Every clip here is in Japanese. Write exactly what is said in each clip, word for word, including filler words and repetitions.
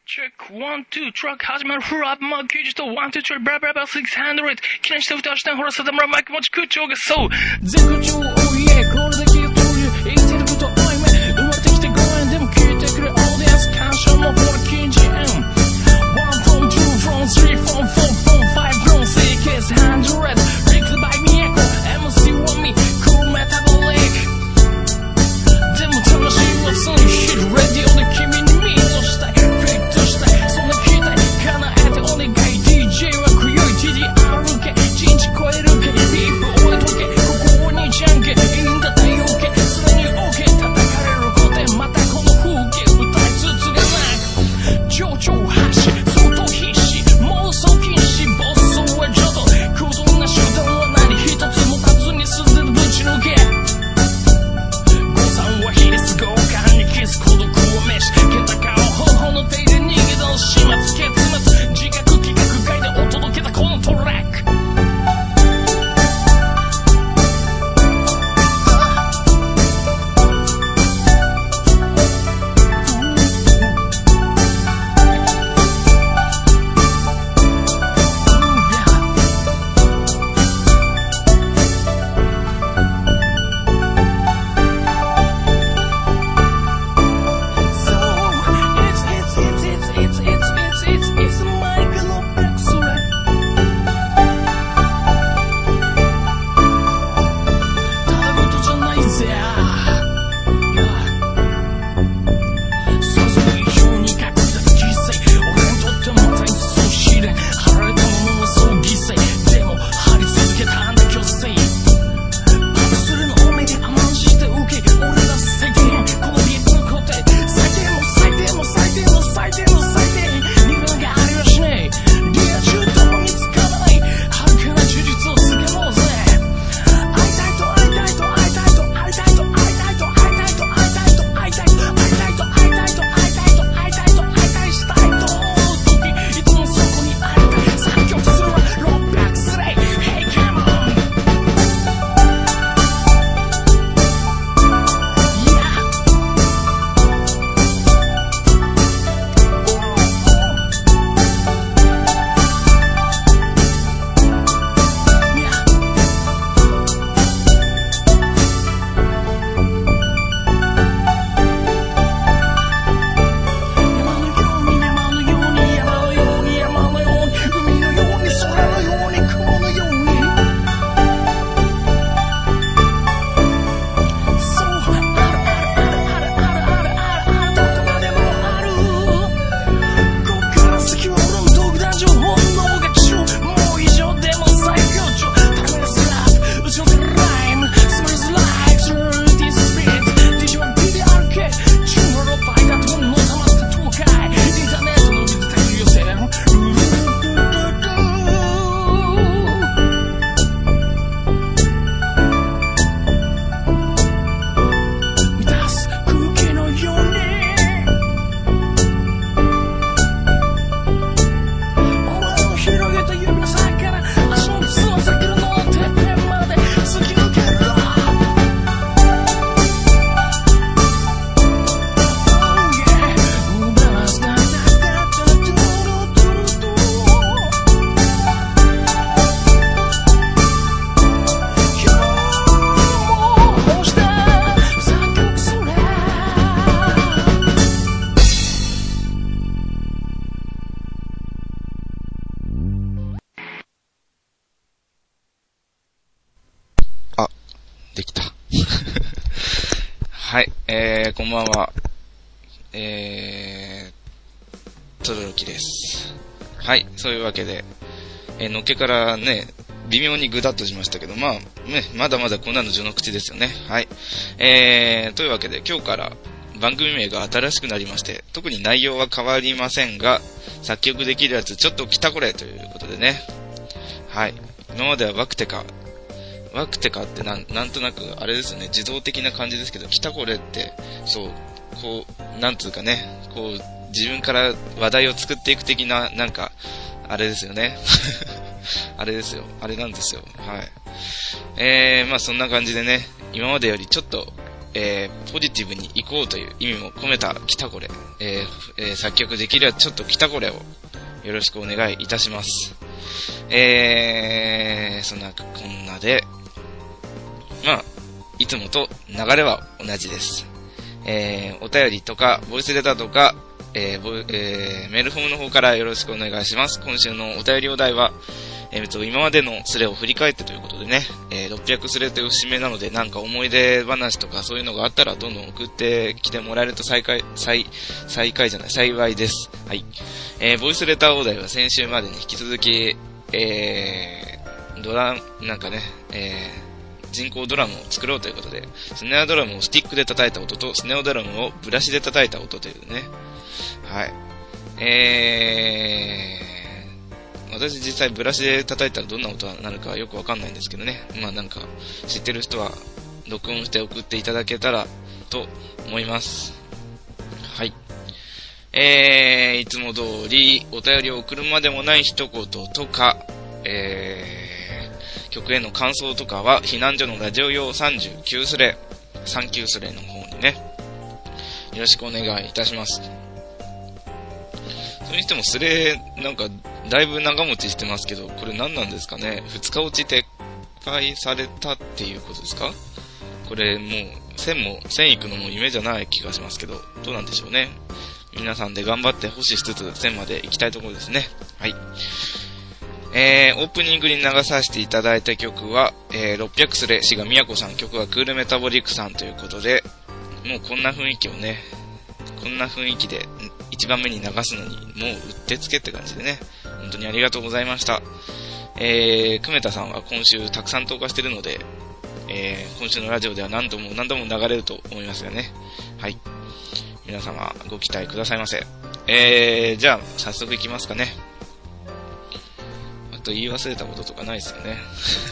チェックワンツートラック始まるフルアップマーキージとワンツートラブラブラブラシックスハンドレッド記念して歌わしてほらさだむらマイク持ち空調がそう全空調おいえこれだけを通る生きてることおいめ生まれてきてごえんでも聞いてくれオーディエンス感謝もほら近似ワンフロムツーフロムスリーフロムフォーフロムファイブフロムシックスハンドレッドリックバイミエコ エムシー はミクールメタボリックでも楽しいはそのヒットレディオで君にミートしたいフィットしたいそんな期待叶えてお願い ディージェー は今宵 ティーディーアール 系一日超える系リープ終えとけここにじゃんけいいんだ太陽系すでに OK 叩かれることでまたこの風景歌いつつがなく情緒発し相当必死妄想禁止暴走はちょっと空洞な手段は何一つも数にすんでるぶち抜け誤算は比率豪華にキス孤独を召し気高を頬の手で逃げ出す始末結末自覚企画会でお届けだこのトラックこんばんは。えー、とどろきです。はい、そういうわけで、えー、のっけからね、微妙にグダッとしましたけど、まあ、ね、まだまだこんなの序の口ですよね。はい。えー、というわけで、今日から番組名が新しくなりまして、特に内容は変わりませんが、作曲できるやつ、ちょっと来たこれということでね。はい。今まではワクテカ、ワクテカってなん、なんとなく、あれですよね、自動的な感じですけど、来たこれって、そう、こう、なんつうかね、こう、自分から話題を作っていく的な、なんか、あれですよね。あれですよ。あれなんですよ。はい。えー、まあそんな感じでね、今までよりちょっと、 えー、ポジティブに行こうという意味も込めたきたこれ、えーえー、作曲できればちょっときたこれをよろしくお願いいたします。えー、そんなこんなで、まあ、いつもと流れは同じです。えー、お便りとか、ボイスレターとか、えーボえー、メールフォームの方からよろしくお願いします。今週のお便りお題は、えー、と今までのスレを振り返ってということでね、えー、ろっぴゃくスレという節目なので、なんか思い出話とかそういうのがあったらどんどん送ってきてもらえると再開、再、再開じゃない、幸いです。はい。えー、ボイスレターお題は先週までに引き続き、えー、ドラ、なんかね、えー、人工ドラムを作ろうということで、スネアドラムをスティックで叩いた音と、スネアドラムをブラシで叩いた音というね。はい。えー、私実際ブラシで叩いたらどんな音になるかよくわかんないんですけどね。まあなんか、知ってる人は録音して送っていただけたらと思います。はい。えー、いつも通りお便りを送るまでもない一言とか、えー、曲への感想とかは避難所のラジオ用さんじゅうきゅうスレ、さんきゅうスレの方にね、よろしくお願いいたします。それにしてもスレなんかだいぶ長持ちしてますけど、これ何なんですかね。ふつか落ち撤回されたっていうことですか。これもう線も線行くのも夢じゃない気がしますけど、どうなんでしょうね。皆さんで頑張って保持しつつ線まで行きたいところですね。はい。えー、オープニングに流させていただいた曲は、えー、ろっぴゃくスレ、志賀みやこさん、曲はクールメタボリックさんということで、もうこんな雰囲気をね、こんな雰囲気で一番目に流すのに、もううってつけって感じでね、本当にありがとうございました。えー、久米田さんは今週たくさん投下してるので、えー、今週のラジオでは何度も何度も流れると思いますがね。はい。皆様ご期待くださいませ。えー、じゃあ早速いきますかね。あと言い忘れたこととかないですよね。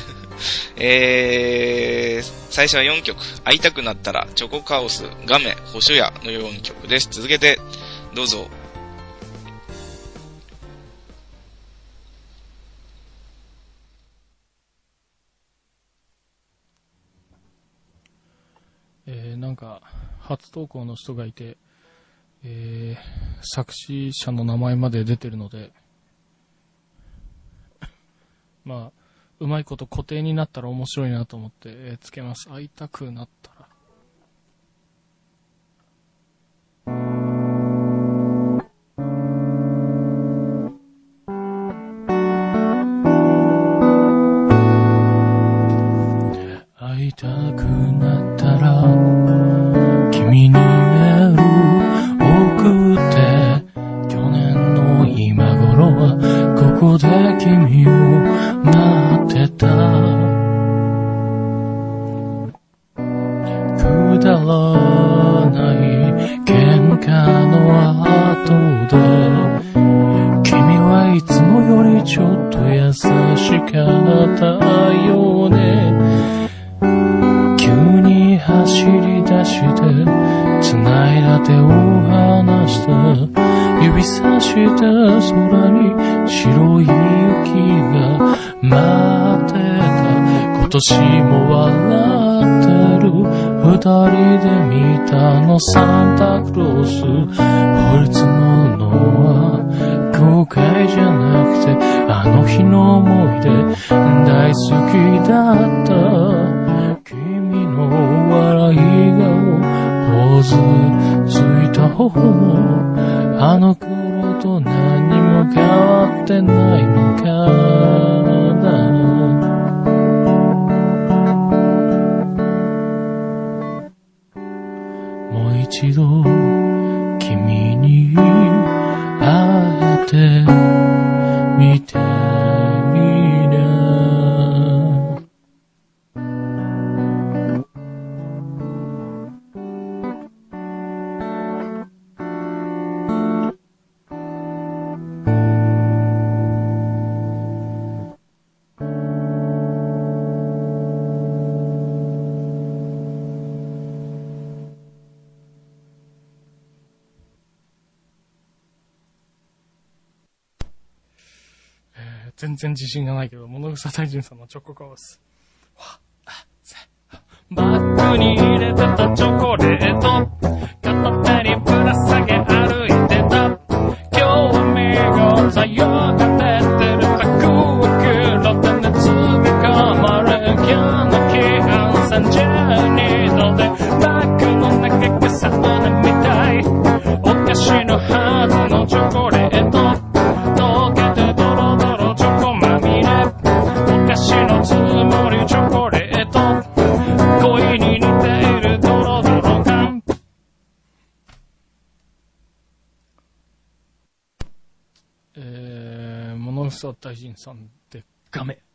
えー、最初はよんきょく。会いたくなったら、チョコカオス、ガメ、ホシュヤのよんきょくです。続けて、どうぞ。 えー、なんか、初投稿の人がいて、えー、作詞者の名前まで出てるので、まあ、うまいこと固定になったら面白いなと思って、えー、つけます。会いたくなったら。会いたくなったら君にメール送って、去年の今頃はここで君を待ってた。くだらない喧嘩の後で、君はいつもよりちょっと優しかったよね。急に走り出して繋いだ手を離した、指さした空に白い雪が待ってた。今年も笑ってる二人で見たのサンタクロース。降り積もるのは後悔じゃなくて、あの日の思い出大好きだった。君の笑い顔、頬ずついた頬もあの頃と何も変わってないのかな。もう一度君に会えてみたいな。全然自信がないけど、物草大臣さんのチョコカオス。バックに入れてたチョコレート片手にぶら下げ歩いてた。今日は見事よが出てるバクは黒で熱がこもる今日の気温さんじゅうにどでバッグの中がサウナみたい。お菓子のはずのチョコレート溶けてドロドロチョコまみれ。お菓子のつもりチョコレート恋に似ているドロドロ感。えー、物草大臣さんでガメ。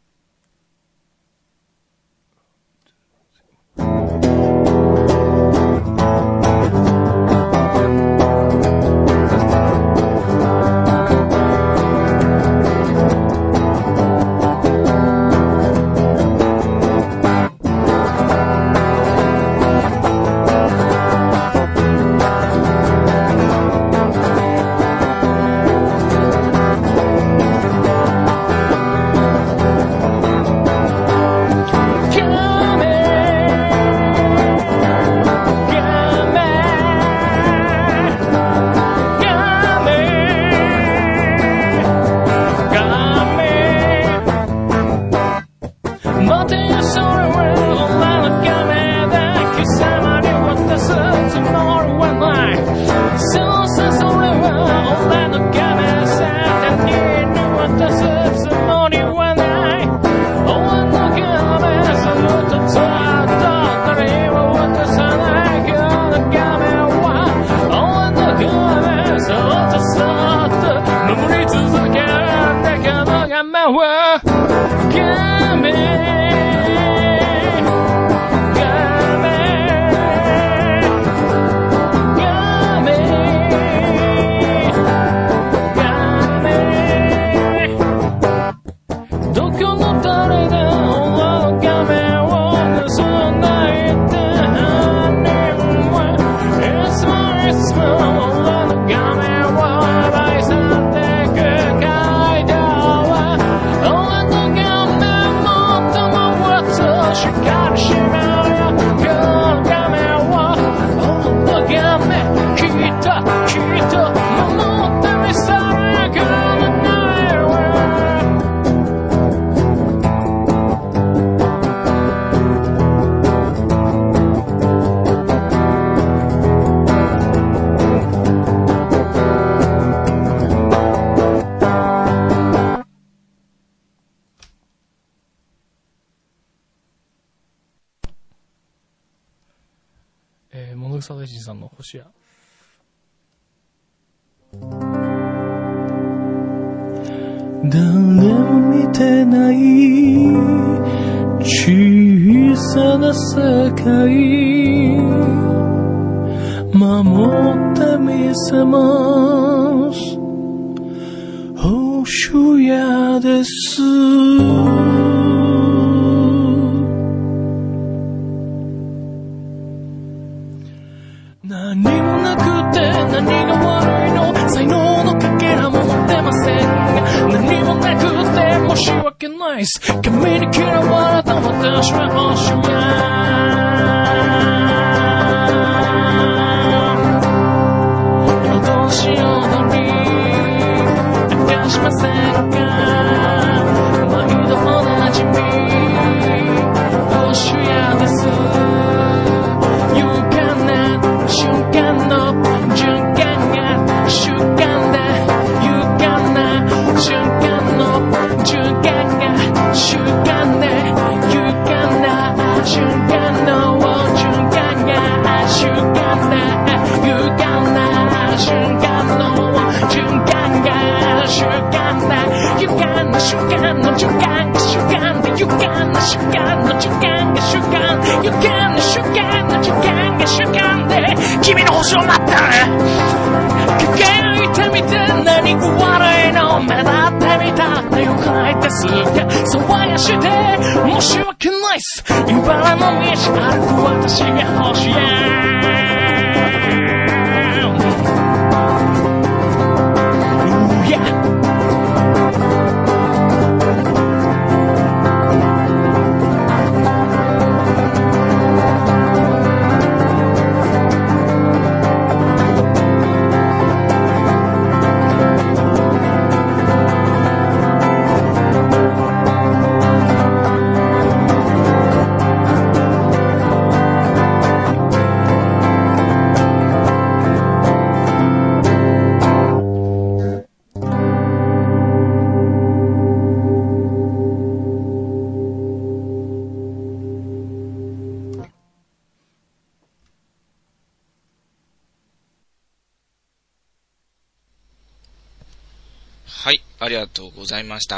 物草大臣さんの星や。誰も見てない小さな世界守ってみせます。星やです。何もなくて何が悪いの。才能のかけらも持ってませんが何もなくて申し訳ないっす。神に嫌われた私は星やどうしようのに明かしませんが毎度おなじみ星やです。瞬間の循環が習慣で勇敢な瞬間の循環が習慣で勇敢な瞬間の循環が習慣で勇敢な瞬間の循環が習慣で勇敢な瞬間の循環が習慣で勇敢な瞬間の循環が習慣勇敢な瞬間の循環が習慣で君の星を待った輝いてみて何が悪いの。目立ってみたってよくないですって騒がして申し訳ないっす。茨の道歩く私が星やはい、ありがとうございました。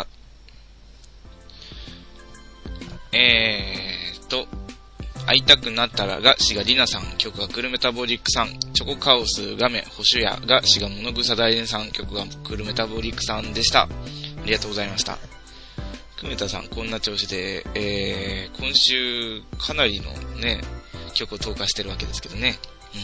えーと、会いたくなったらがシガリナさん、曲がクルメタボリックさん、チョコカオスガメホシュヤがシガモノグサ大連さん、曲がクルメタボリックさんでした。ありがとうございました。クルメタさん、こんな調子で、えー、今週かなりのね、曲を投下してるわけですけどね。うん。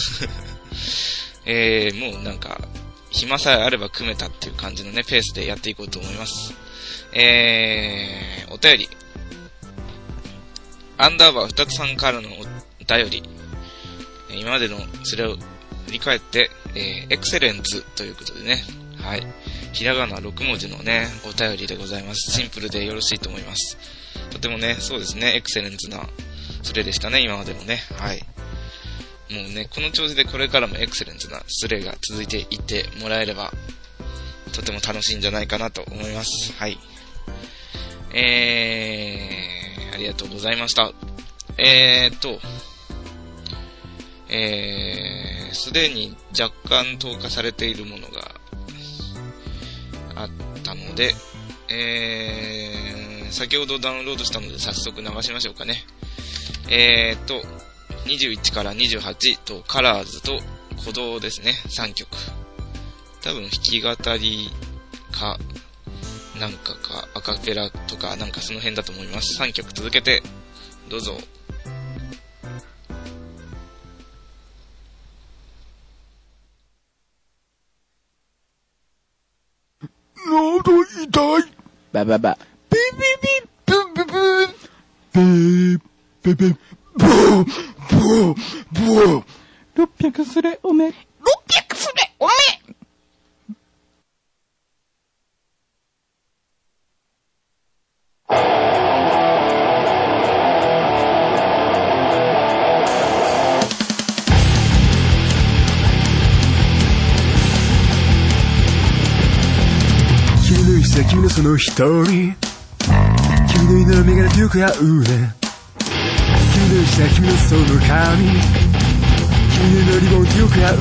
えー、もうなんか、暇さえあれば組めたっていう感じのね、ペースでやっていこうと思います。えー、お便り。アンダーバーふたつさんからのお便り。今までのそれを振り返って、えー、エクセレンツということでね。はい。ひらがなろくもじのね、お便りでございます。シンプルでよろしいと思います。とてもね、そうですね、エクセレンツなスレでしたね、今までもね。はい。もうね、この調子でこれからもエクセレンツなスレが続いていってもらえれば、とても楽しいんじゃないかなと思います。はい。えー、ありがとうございました。えーっと、えー、すでに若干投下されているものがあったので、えー、先ほどダウンロードしたので早速流しましょうかね。えーっと、にじゅういちからにじゅうはちとカラーズと鼓動ですね、さんきょく。多分弾き語りか、なんかか、アカペラとかなんかその辺だと思います。さんきょく続けて、どうぞ。 喉痛い。バババ。ビビビブブブビビビブーブーブーろっぴゃくスレおめ。ろっぴゃくスレおめ。君の指先のその瞳、君の色眼鏡とよく合うね。君の指先のその髪、君のリボンとよく合うね。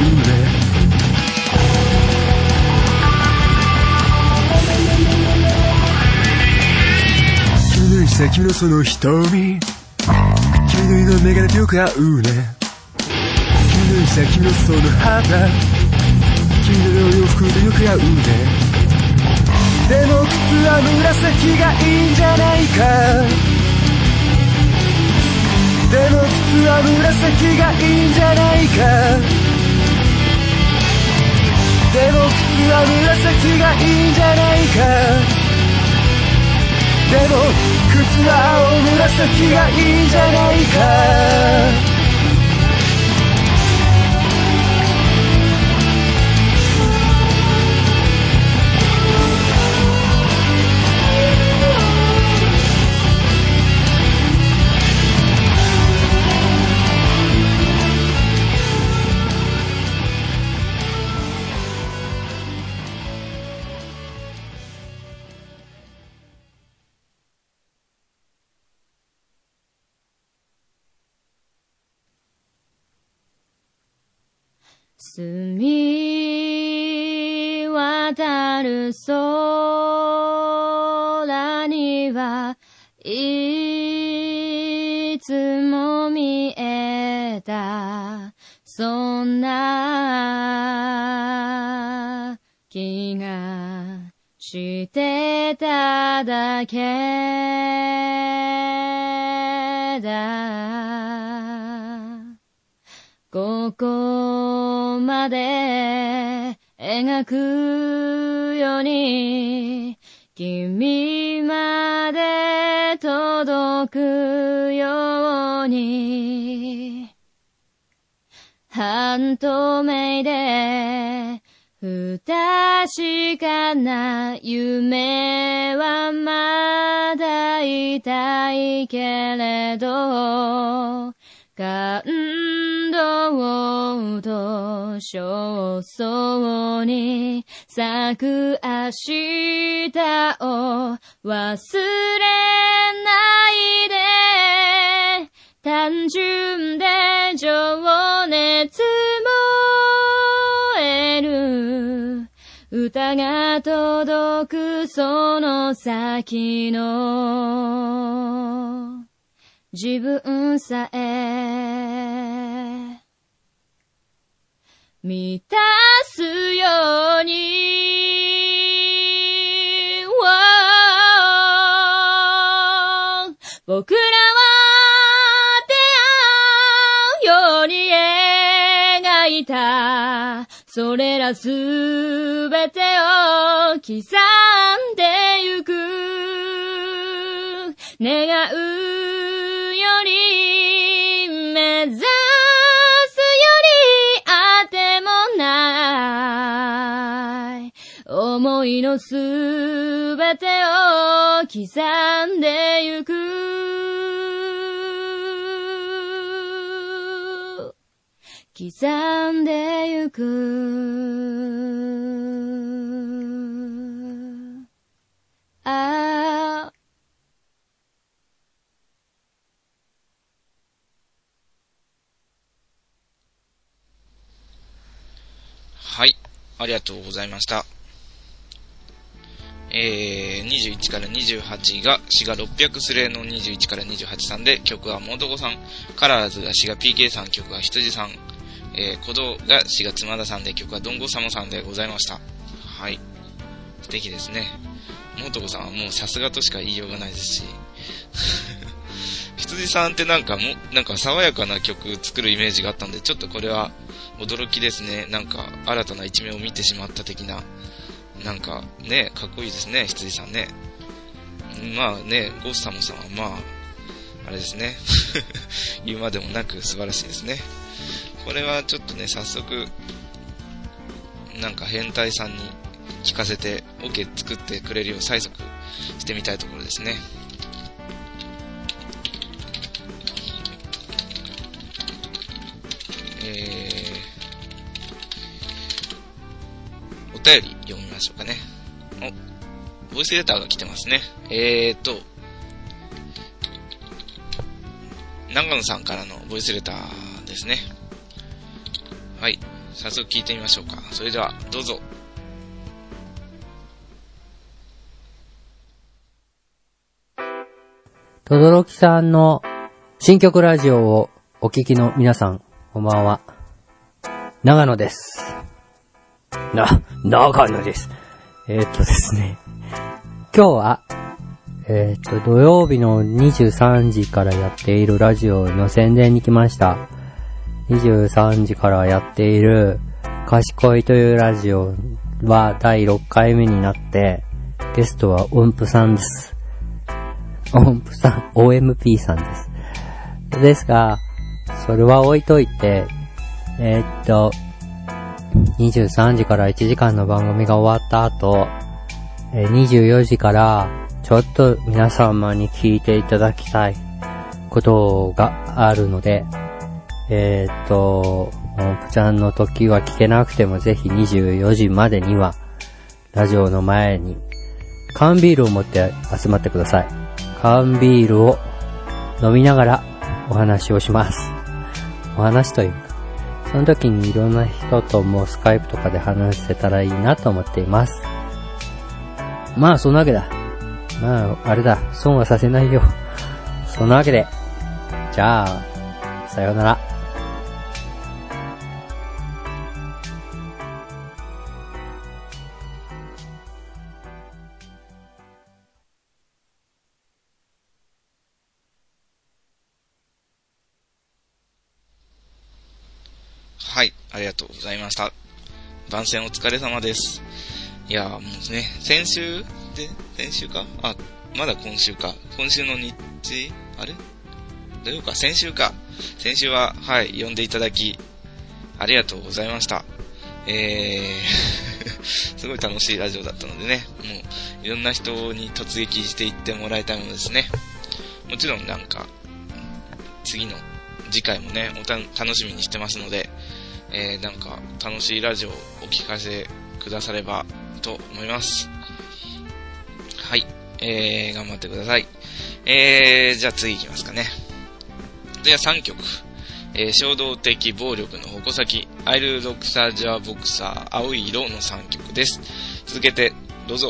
君の指先のその瞳、君の色眼鏡とよく合うね。君の指先のその肌、君の洋服とよく合うね。でも靴は紫がいいんじゃないか。でも靴は紫がいいんじゃないか。でも靴は紫がいいんじゃないか。でも靴は青紫がいいんじゃないか。 澄み渡る空にはいつも見えたそんな気がしてただけだ。ここまで描くように君まで届くように半透明で不確かな夢はまだ痛いけれど感動と焦燥に咲く明日を忘れないで。単純で情熱燃える歌が届くその先の自分さえ満たすように、僕らは出会うように描いたそれらすべてを刻んでゆく、願うより目指すよりあてもない思いのすべてを刻んでゆく、刻んでゆく。ああ。 はい、ありがとうございました。えー、にじゅういちからにじゅうはちが滋賀ろっぴゃくスレーのにじゅういちからにじゅうはちさんで、曲はもどこさん、カラーズが滋賀 ピーケー さん、曲は羊さん、えー、鼓動が滋賀つまださんで、曲はどんごさもさんでございました。はい。素敵ですね。もどこさんはもうさすがとしか言いようがないですし。羊さんってなんかも、なんか爽やかな曲作るイメージがあったんで、ちょっとこれは驚きですね。なんか新たな一面を見てしまった的な。なんかね、かっこいいですね、羊さんね。まあね、ゴースタモさんはまあ、あれですね。言うまでもなく素晴らしいですね。これはちょっとね、早速、なんか変態さんに聞かせて、オケ作ってくれるよう催促してみたいところですね。えー、お便り読みましょうかね。お、ボイスレターが来てますね。えーと、長野さんからのボイスレターですね。はい、早速聞いてみましょうか。それではどうぞ。 とどろきさんの新曲ラジオをお聞きの皆さん、こんばんは。長野です。な、長野です。えー、っとですね。今日は、えー、っと、土曜日のにじゅうさんじからやっているラジオの宣伝に来ました。にじゅうさんじからやっている、賢いというラジオはだいろっかいめになって、ゲストは音符さんです。音符さん、オーエムピー さんです。ですが、それは置いといて、えー、っと、にじゅうさんじからいちじかんの番組が終わった後、にじゅうよじからちょっと皆様に聞いていただきたいことがあるので、えー、っと、音符ちゃんの時は聞けなくてもぜひにじゅうよじまでには、ラジオの前に缶ビールを持って集まってください。缶ビールを飲みながらお話をします。お話というか、その時にいろんな人ともスカイプとかで話せたらいいなと思っています。まあそんなわけだ。まああれだ、損はさせないよ。そんなわけで、じゃあさようなら。 はい、ありがとうございました。番宣お疲れ様です。いやーもうね、先週で、先週かあ、まだ今週か。今週の日、あれ土曜か、先週か。先週は、はい、呼んでいただき、ありがとうございました。えー、すごい楽しいラジオだったのでね、もう、いろんな人に突撃していってもらいたいものですね。もちろんなんか、次の、次回もね、おた楽しみにしてますので、えー、なんか楽しいラジオをお聞かせくださればと思います。はい、えー、頑張ってください。えー、じゃあ次いきますかね。じゃあさんきょく、えー、衝動的暴力の矛先、 アイルドクサージャーボクサー青い色のさんきょくです。続けてどうぞ。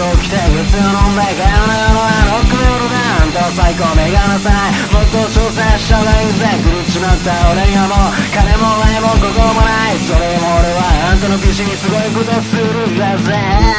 最高目がなさいもっと詳細しちゃないぜ狂っちまった俺にはもう金も愛もここもない。それでも俺はあんたのビシにすごいことするんだぜ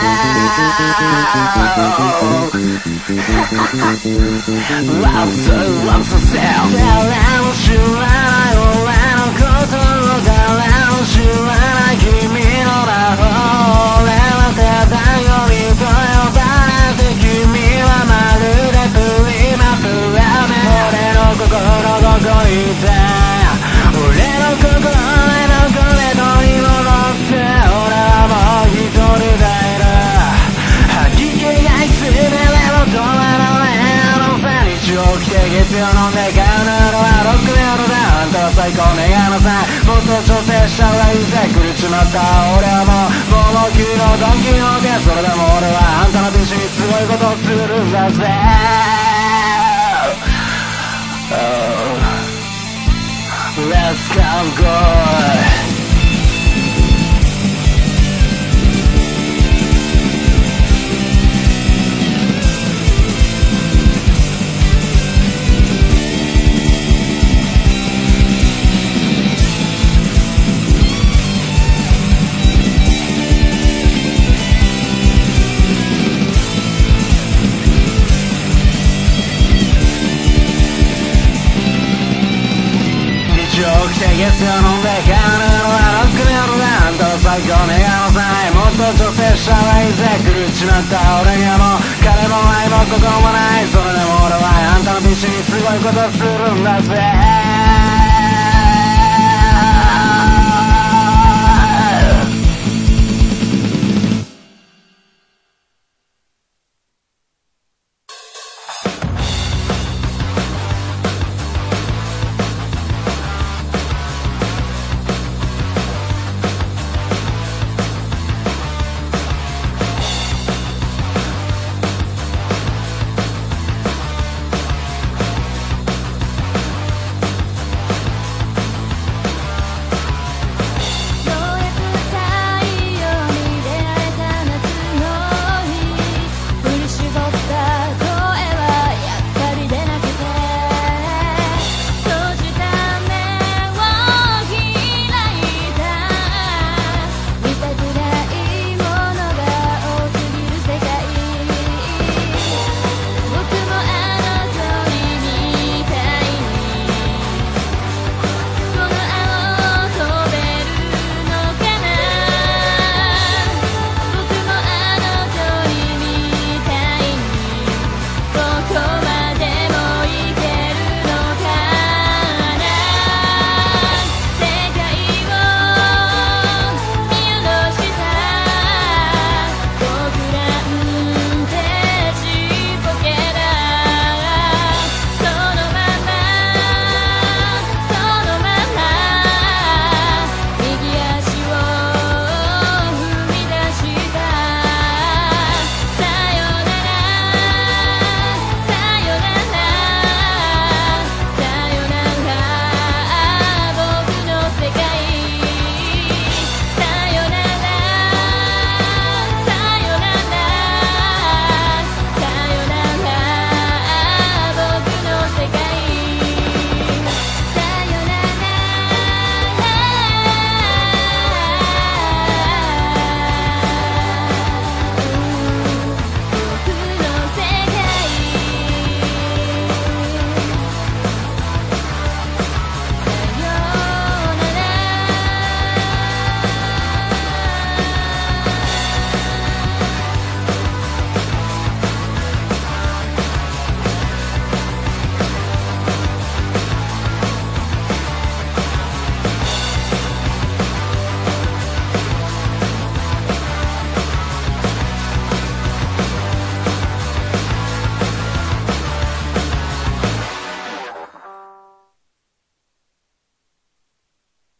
ラブソラブソセル誰も知らない俺のことを誰も知らない君の魔法俺はただよりと呼ばれて君はまるでプリマプラメ俺の心どこにいて俺の心への声取り戻せ俺はもう一人でいる吐き気がいつでも止まらないあのさ日曜来て月曜飲んで買うのはロックメロだあんたは最高ねあのさもっと調整した方がいいぜ狂っちまった俺はもうもう君のドンキホーテそれでも俺はあんたのビシにすごいことをするんだぜ、oh. Let's go good月曜飲んで買うのはロックメロだあんたは最高ねあのさもっと調整した方がいいぜ狂っちまった俺にはもう金も愛もここもないそれでも俺はあんたのビシにすごいことするんだぜ